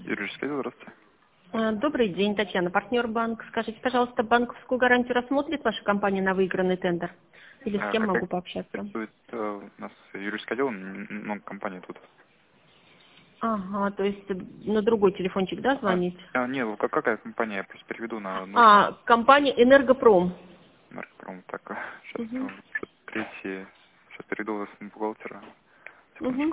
Юридический отдел, здравствуйте. Добрый день, Татьяна, партнер банк. Скажите, пожалуйста, банковскую гарантию рассмотрит ваша компания на выигранный тендер? Или с кем могу пообщаться? Будет у нас юридический отдел, много компаний тут. Ага, то есть на другой телефончик, да, звонить? Нет, какая компания? Я просто переведу на... Компания Энергопром. Энергопром. Так, сейчас, Угу. сейчас переведу вас на бухгалтера. Угу. Секундочку.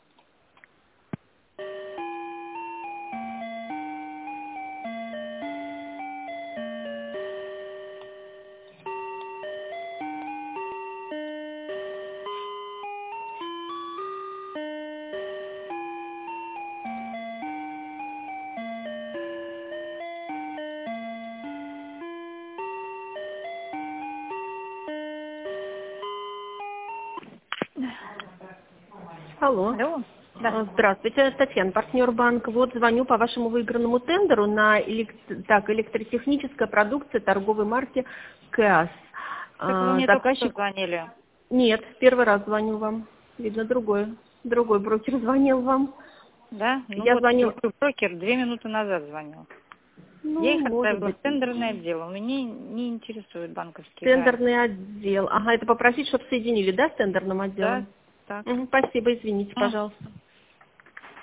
Алло. Алло. Да. Здравствуйте, Татьяна, партнер банка. Вот звоню по вашему выигранному тендеру на электротехническая продукция торговой марки КЭАС. Так вы мне только что звонили. Нет, первый раз звоню вам. Видно, другой брокер звонил вам. Да? Ну Я вот звоню... другой брокер 2 минуты назад звонил. Я их может отправила быть. в тендерный отдел. Меня не интересует банковский Тендерный отдел. Ага, это попросить, чтобы соединили, да, с тендерным Да, отделом? так. Спасибо, извините, пожалуйста.